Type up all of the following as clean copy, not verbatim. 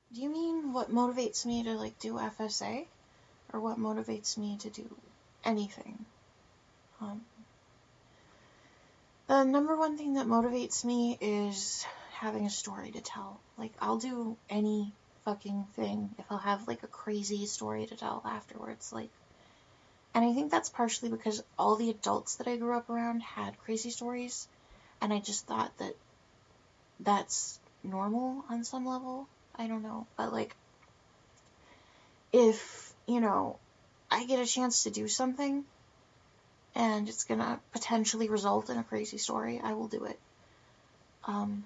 Do you mean what motivates me to like do FSA, or what motivates me to do anything? Um, the number one thing that motivates me is having a story to tell. Like, I'll do any fucking thing if I'll have like a crazy story to tell afterwards. Like, and I think that's partially because all the adults that I grew up around had crazy stories, and I just thought that that's normal on some level. I don't know, but like, if, I get a chance to do something and it's gonna potentially result in a crazy story, I will do it. Um,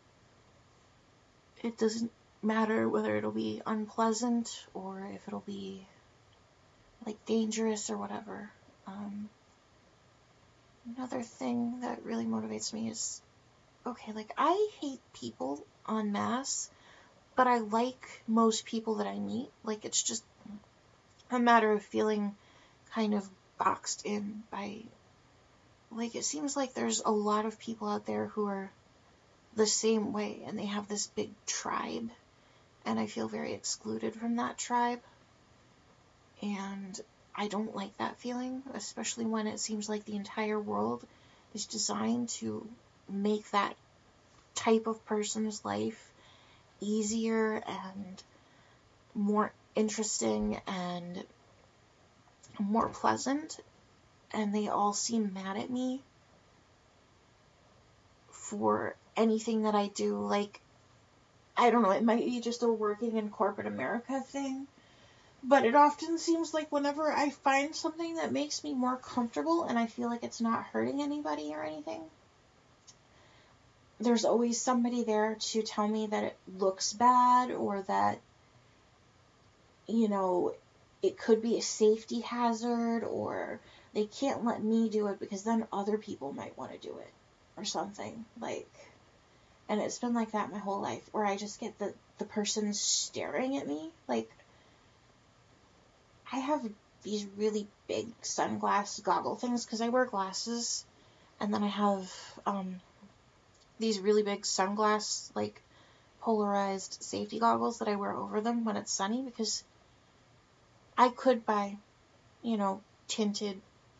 it doesn't matter whether it'll be unpleasant or if it'll be like dangerous or whatever. Um, Another thing that really motivates me is, okay, like, I hate people en masse, but I like most people that I meet. Like, it's just a matter of feeling kind of boxed in by, like, it seems like there's a lot of people out there who are the same way and they have this big tribe, and I feel very excluded from that tribe, and I don't like that feeling, especially when it seems like the entire world is designed to make that type of person's life easier and more interesting and more pleasant, and they all seem mad at me for anything that I do. Like, I don't know, it might be just a working in corporate America thing, but it often seems like whenever I find something that makes me more comfortable and I feel like it's not hurting anybody or anything, there's always somebody there to tell me that it looks bad, or that, you know, it could be a safety hazard, or they can't let me do it because then other people might want to do it or something. Like, and it's been like that my whole life, where I just get the person staring at me. Like, I have these really big sunglass goggle things because I wear glasses, and then I have these really big sunglass, like, polarized safety goggles that I wear over them when it's sunny, because I could buy, tinted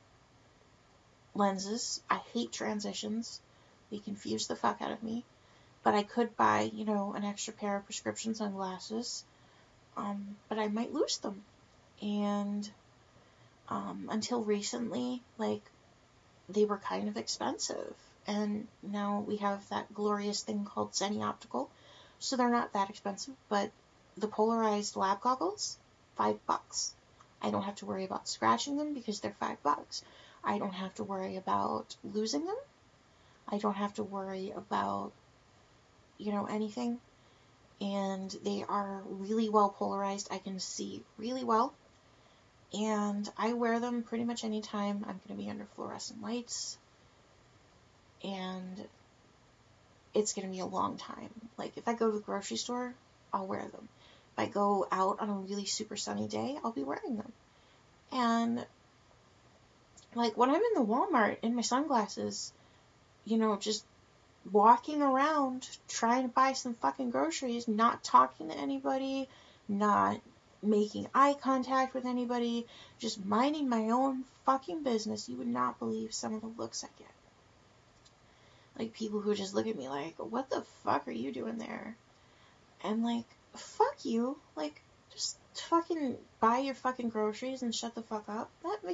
lenses. I hate transitions. They confuse the fuck out of me. But I could buy, an extra pair of prescription sunglasses. But I might lose them. And until recently, like, they were kind of expensive. And now we have that glorious thing called Zenni Optical. So they're not that expensive, but the polarized lab goggles, $5. I don't have to worry about scratching them because they're $5. I don't have to worry about losing them. I don't have to worry about, anything. And they are really well polarized. I can see really well. And I wear them pretty much anytime I'm going to be under fluorescent lights. And it's going to be a long time. Like, if I go to the grocery store, I'll wear them. If I go out on a really super sunny day, I'll be wearing them. And, like, when I'm in the Walmart in my sunglasses, just walking around trying to buy some fucking groceries, not talking to anybody, not making eye contact with anybody, just minding my own fucking business, you would not believe some of the looks I get. Like, people who just look at me like, what the fuck are you doing there? And, like, fuck you. Like, just fucking buy your fucking groceries and shut the fuck up.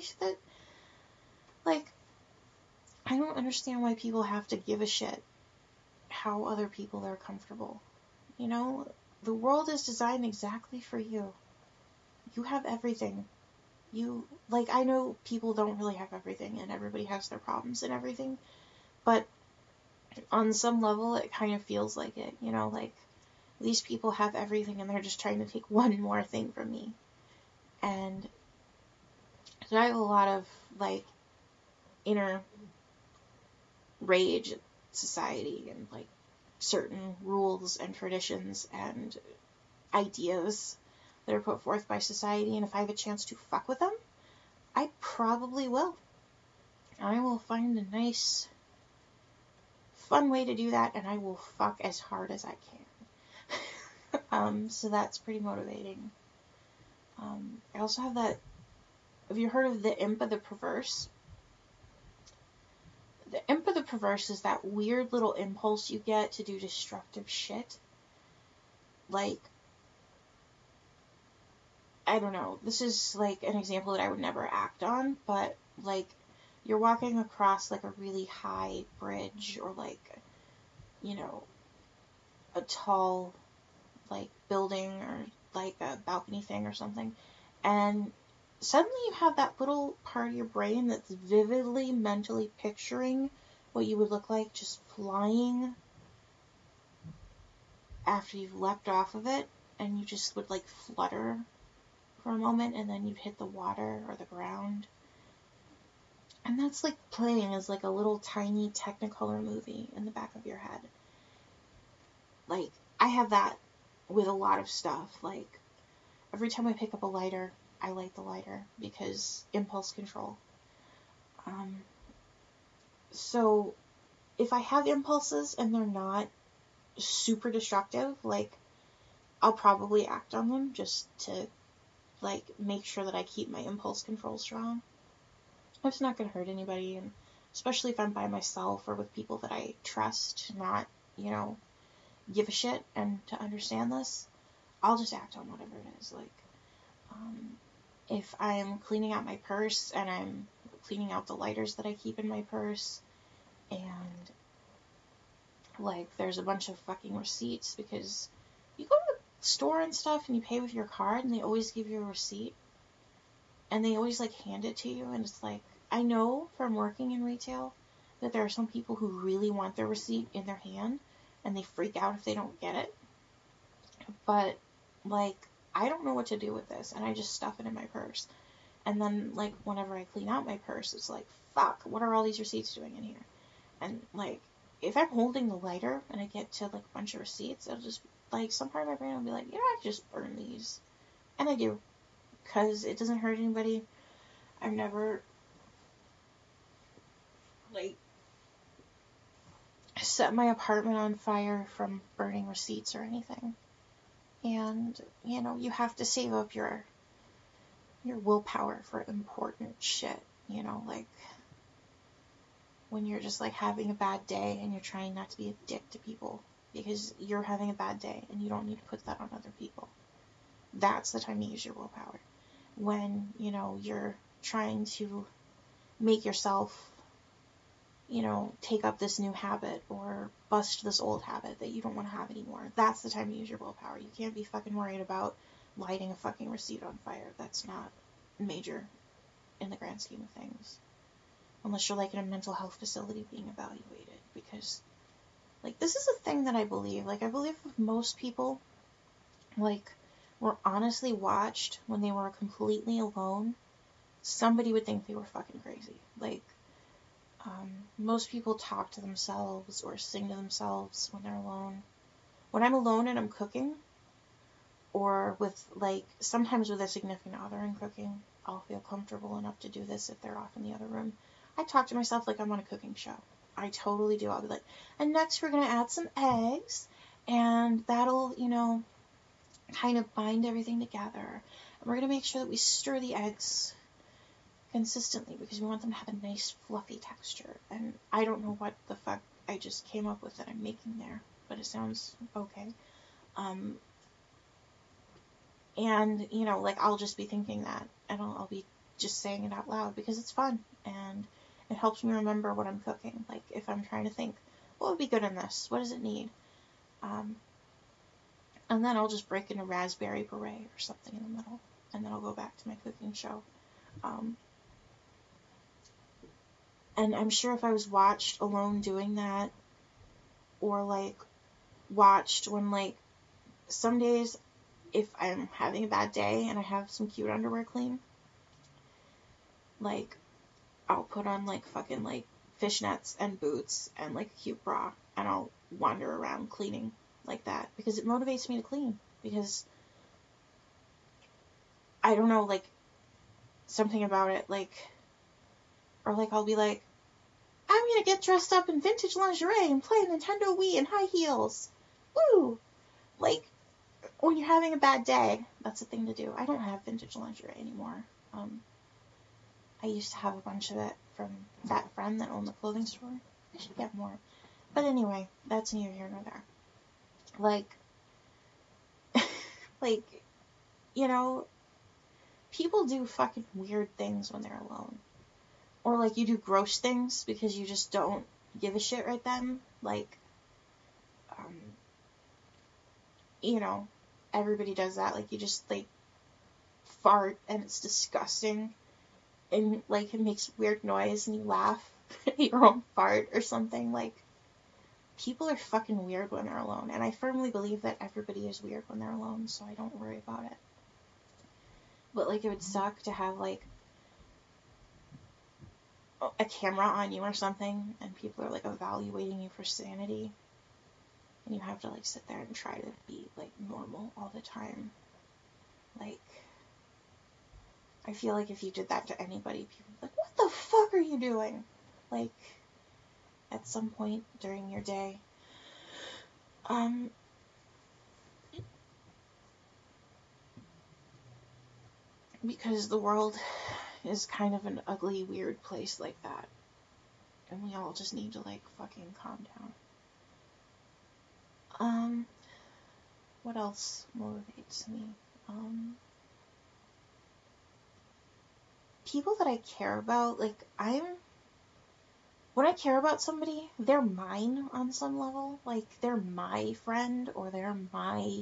Like, I don't understand why people have to give a shit how other people are comfortable. The world is designed exactly for you. You have everything. I know people don't really have everything, and everybody has their problems and everything, but on some level, it kind of feels like it, like, these people have everything and they're just trying to take one more thing from me. And so I have a lot of, like, inner rage at society and, like, certain rules and traditions and ideas that are put forth by society, and if I have a chance to fuck with them, I probably will. I will find a nice, fun way to do that, and I will fuck as hard as I can. So that's pretty motivating. I also have that. Have you heard of the Imp of the Perverse? The Imp of the Perverse is that weird little impulse you get to do destructive shit. Like, I don't know. This is like an example that I would never act on, but like, you're walking across like a really high bridge or like, you know, a tall like building or like a balcony thing or something, and suddenly you have that little part of your brain that's vividly mentally picturing what you would look like just flying after you've leapt off of it, and you just would like flutter for a moment and then you'd hit the water or the ground. And that's like playing as like a little tiny Technicolor movie in the back of your head. Like, I have that with a lot of stuff. Like, every time I pick up a lighter, I light the lighter because impulse control. So if I have impulses and they're not super destructive, like, I'll probably act on them just to, like, make sure that I keep my impulse control strong. It's not going to hurt anybody, and especially if I'm by myself or with people that I trust to not, you know, give a shit and to understand this, I'll just act on whatever it is. Like, if I'm cleaning out my purse and I'm cleaning out the lighters that I keep in my purse, and like there's a bunch of fucking receipts, because you go to the store and stuff and you pay with your card and they always give you a receipt and they always like hand it to you, and it's like, I know from working in retail that there are some people who really want their receipt in their hand and they freak out if they don't get it, but like, I don't know what to do with this, and I just stuff it in my purse. And then, like, whenever I clean out my purse, it's like, fuck, what are all these receipts doing in here? And, like, if I'm holding the lighter and I get to, like, a bunch of receipts, it'll just, like, some part of my brain will be like, you know, I could just burn these. And I do. Because it doesn't hurt anybody. I've never, like, set my apartment on fire from burning receipts or anything. And, you know, you have to save up your willpower for important shit, you know, like when you're just like having a bad day and you're trying not to be a dick to people because you're having a bad day and you don't need to put that on other people. That's the time you use your willpower. When, you know, you're trying to make yourself, you know, take up this new habit or bust this old habit that you don't want to have anymore. That's the time you use your willpower. You can't be fucking worried about lighting a fucking receipt on fire. That's not major in the grand scheme of things. Unless you're like in a mental health facility being evaluated. Because, like, this is a thing that I believe. Like, I believe if most people, like, were honestly watched when they were completely alone, somebody would think they were fucking crazy. Like, most people talk to themselves or sing to themselves when they're alone. When I'm alone and I'm cooking, or with, like, sometimes with a significant other and cooking, I'll feel comfortable enough to do this if they're off in the other room. I talk to myself like I'm on a cooking show. I totally do. I'll be like, and next we're going to add some eggs, and that'll, you know, kind of bind everything together. And we're going to make sure that we stir the eggs consistently because we want them to have a nice fluffy texture. And I don't know what the fuck I just came up with that I'm making there, but it sounds okay. And, you know, like, I'll just be thinking that, and I'll be just saying it out loud because it's fun, and it helps me remember what I'm cooking. Like, if I'm trying to think, what would be good in this? What does it need? And then I'll just break in a raspberry beret or something in the middle, and then I'll go back to my cooking show. And I'm sure if I was watched alone doing that, or, like, watched when, like, some days, if I'm having a bad day and I have some cute underwear clean, like, I'll put on, like, fucking, like, fishnets and boots and, like, a cute bra, and I'll wander around cleaning like that, because it motivates me to clean, because, I don't know, like, something about it, like, or, like, I'll be like, I'm gonna get dressed up in vintage lingerie and play Nintendo Wii in high heels. Woo! Like, when you're having a bad day, that's the thing to do. I don't have vintage lingerie anymore. I used to have a bunch of it from that friend that owned the clothing store. I should get more. But anyway, that's neither here nor there. Like, you know, people do fucking weird things when they're alone. Or, like, you do gross things because you just don't give a shit right then. Like, you know, everybody does that. Like, you just, like, fart and it's disgusting. And, like, it makes weird noise and you laugh at your own fart or something. Like, people are fucking weird when they're alone. And I firmly believe that everybody is weird when they're alone, so I don't worry about it. But, like, it would suck to have, like, a camera on you or something, and people are, like, evaluating you for sanity. And you have to, like, sit there and try to be, like, normal all the time. Like, I feel like if you did that to anybody, people would be like, what the fuck are you doing? Like, at some point during your day. Because the world is kind of an ugly, weird place like that. And we all just need to, like, fucking calm down. What else motivates me? People that I care about, like, when I care about somebody, they're mine on some level. Like, they're my friend, or they're my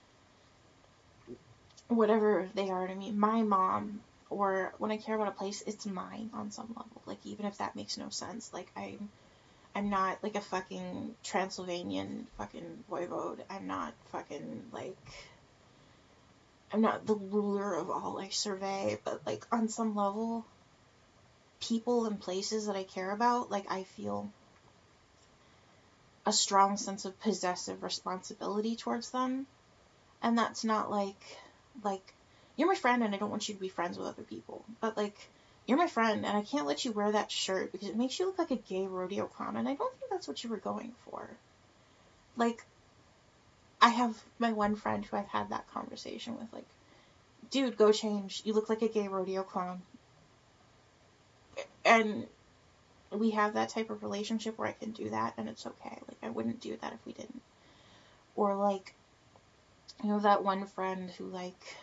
whatever they are to me. My mom, or when I care about a place, it's mine on some level. Like, even if that makes no sense. Like, I'm not, like, a fucking Transylvanian fucking voivode. I'm not fucking, like, I'm not the ruler of all, like, Survey, but, like, on some level, people and places that I care about, like, I feel a strong sense of possessive responsibility towards them. And that's not, like, you're my friend and I don't want you to be friends with other people. But, like, you're my friend and I can't let you wear that shirt because it makes you look like a gay rodeo clown, and I don't think that's what you were going for. Like, I have my one friend who I've had that conversation with, like, dude, go change. You look like a gay rodeo clown. And we have that type of relationship where I can do that and it's okay. Like, I wouldn't do that if we didn't. Or, like, you know, that one friend who, like,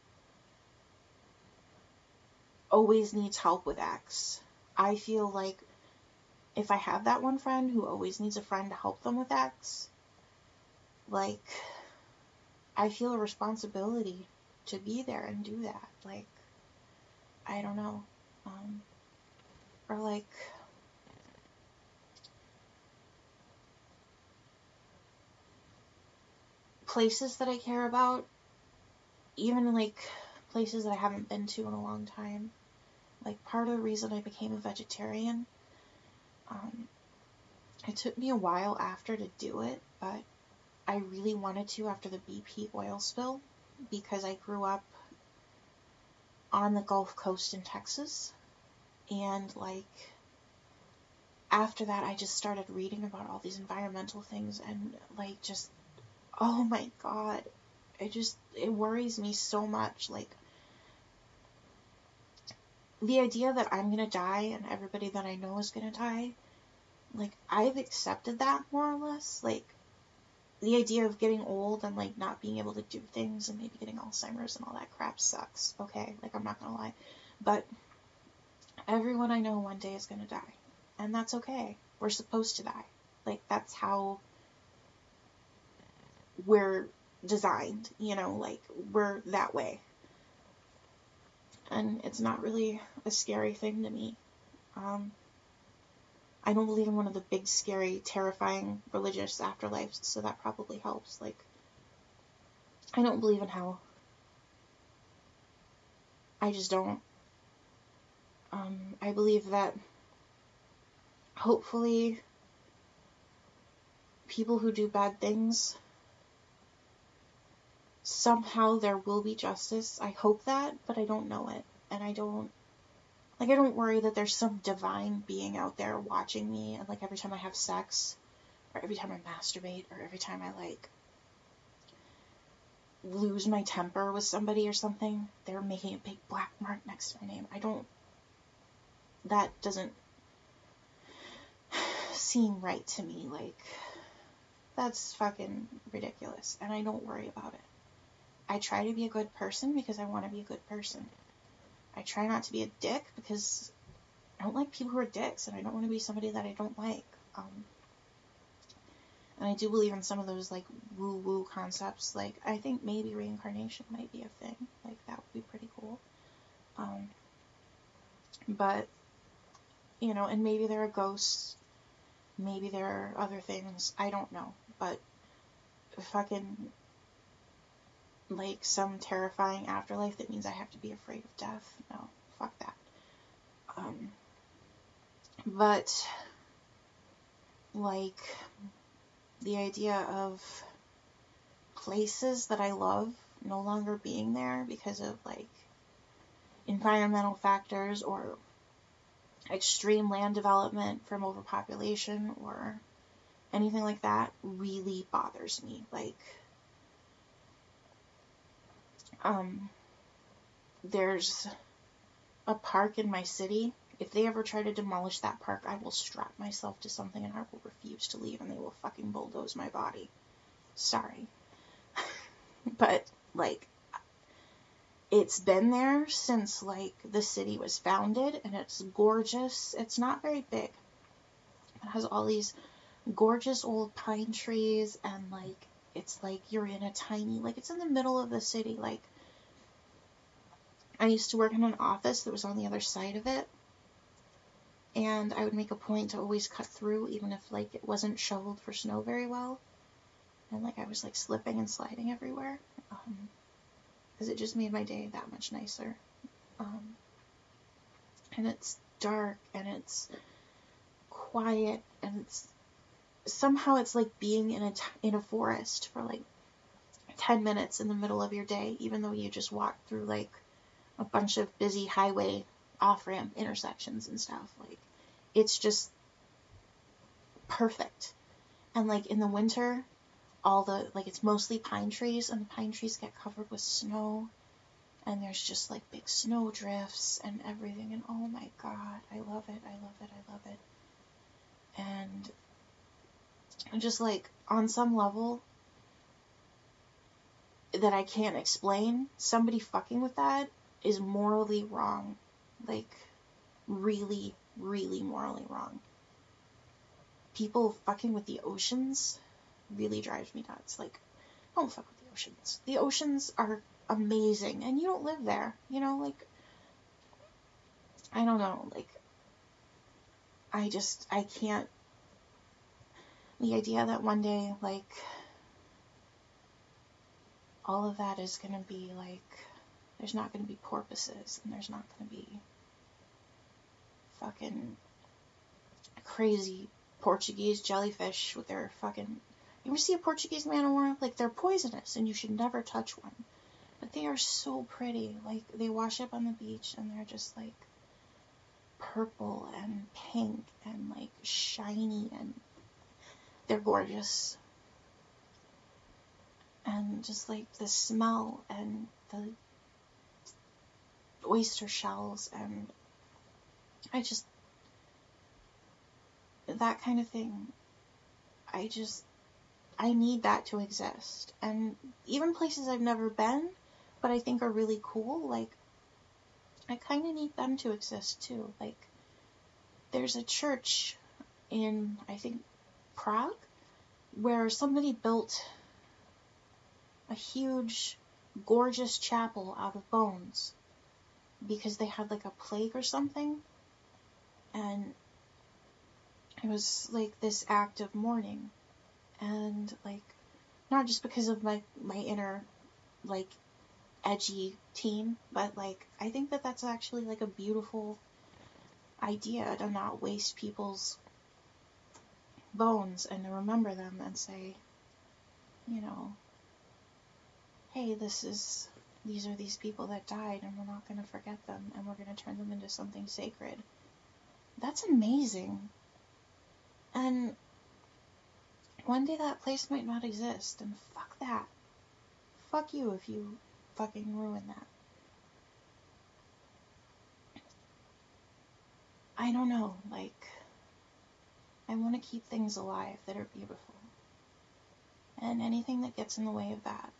always needs help with X. I feel like if I have that one friend who always needs a friend to help them with X, like, I feel a responsibility to be there and do that. Like, I don't know. Or, like, places that I care about, even, like, places that I haven't been to in a long time. Like, part of the reason I became a vegetarian, it took me a while after to do it, but I really wanted to after the BP oil spill, because I grew up on the Gulf Coast in Texas, and, like, after that I just started reading about all these environmental things, and, like, just, oh my god, it worries me so much. Like, the idea that I'm gonna die and everybody that I know is gonna die, like, I've accepted that more or less. Like, the idea of getting old and, like, not being able to do things and maybe getting Alzheimer's and all that crap sucks, okay? Like, I'm not gonna lie. But everyone I know one day is gonna die. And that's okay. We're supposed to die. Like, that's how we're designed, you know? Like, we're that way. And it's not really a scary thing to me. I don't believe in one of the big, scary, terrifying religious afterlives, so that probably helps. Like, I don't believe in hell. I just don't. I believe that hopefully people who do bad things, somehow there will be justice. I hope that, but I don't know it. And I don't worry that there's some divine being out there watching me, and, like, every time I have sex, or every time I masturbate, or every time I, like, lose my temper with somebody or something, they're making a big black mark next to my name. That doesn't seem right to me. Like, that's fucking ridiculous, and I don't worry about it. I try to be a good person because I want to be a good person. I try not to be a dick because I don't like people who are dicks, and I don't want to be somebody that I don't like. And I do believe in some of those, like, woo-woo concepts. Like, I think maybe reincarnation might be a thing. Like, that would be pretty cool. But, you know, and maybe there are ghosts. Maybe there are other things. I don't know. But fucking, like, some terrifying afterlife that means I have to be afraid of death. No, fuck that. But, like, the idea of places that I love no longer being there because of, like, environmental factors or extreme land development from overpopulation or anything like that really bothers me. Like, there's a park in my city. If they ever try to demolish that park, I will strap myself to something and I will refuse to leave, and they will fucking bulldoze my body. Sorry. But, like, it's been there since, like, the city was founded, and it's gorgeous. It's not very big. It has all these gorgeous old pine trees, and, like, it's like you're in a tiny, like, it's in the middle of the city. Like, I used to work in an office that was on the other side of it, and I would make a point to always cut through, even if, like, it wasn't shoveled for snow very well, and, like, I was, like, slipping and sliding everywhere, because it just made my day that much nicer. And it's dark, and it's quiet, and it's somehow it's like being in a forest for, like, 10 minutes in the middle of your day, even though you just walk through, like, a bunch of busy highway off-ramp intersections and stuff. Like, it's just perfect. And, like, in the winter, it's mostly pine trees, and the pine trees get covered with snow, and there's just, like, big snow drifts and everything, and oh my god, I love it, I love it, I love it. And just, like, on some level that I can't explain, somebody fucking with that is morally wrong. Like, really, really morally wrong. People fucking with the oceans really drives me nuts. Like, don't fuck with the oceans. The oceans are amazing, and you don't live there, you know, like, I don't know, like, I can't, the idea that one day, like, all of that is gonna be, like, there's not gonna be porpoises, and there's not gonna be fucking crazy Portuguese jellyfish with their fucking, you ever see a Portuguese man o' war? Like, they're poisonous, and you should never touch one. But they are so pretty. Like, they wash up on the beach, and they're just, like, purple and pink and, like, shiny, and they're gorgeous. And just, like, the smell and the oyster shells, and that kind of thing, I need that to exist. And even places I've never been, but I think are really cool, like, I kind of need them to exist too. Like, there's a church in, I think, Prague, where somebody built a huge, gorgeous chapel out of bones because they had, like, a plague or something, and it was, like, this act of mourning, and, like, not just because of my inner, like, edgy teen, but, like, I think that that's actually, like, a beautiful idea to not waste people's bones and to remember them and say, you know, hey, these are these people that died, and we're not going to forget them, and we're going to turn them into something sacred. That's amazing. And one day that place might not exist, and fuck that. fuck you if you fucking ruin that. I don't know, like, I want to keep things alive that are beautiful. And anything that gets in the way of that,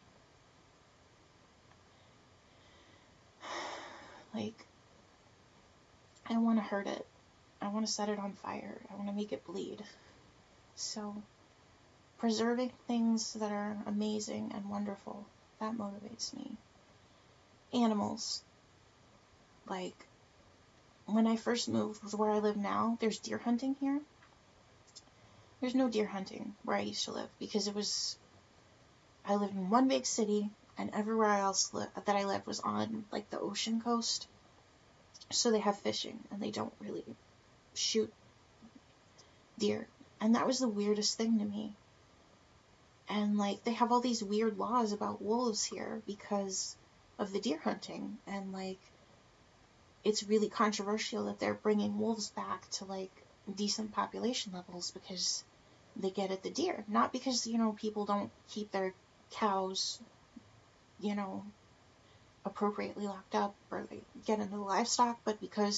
like, I want to hurt it. I want to set it on fire. I want to make it bleed. So, preserving things that are amazing and wonderful, that motivates me. Animals. Like, when I first moved to where I live now, there's deer hunting here. There's no deer hunting where I used to live because I lived in one big city, and everywhere else that I lived was on, like, the ocean coast. So they have fishing, and they don't really shoot deer. And that was the weirdest thing to me. And, like, they have all these weird laws about wolves here because of the deer hunting. And, like, it's really controversial that they're bringing wolves back to, like, decent population levels because they get at the deer. Not because, people don't keep their cows, appropriately locked up or they get into the livestock, but because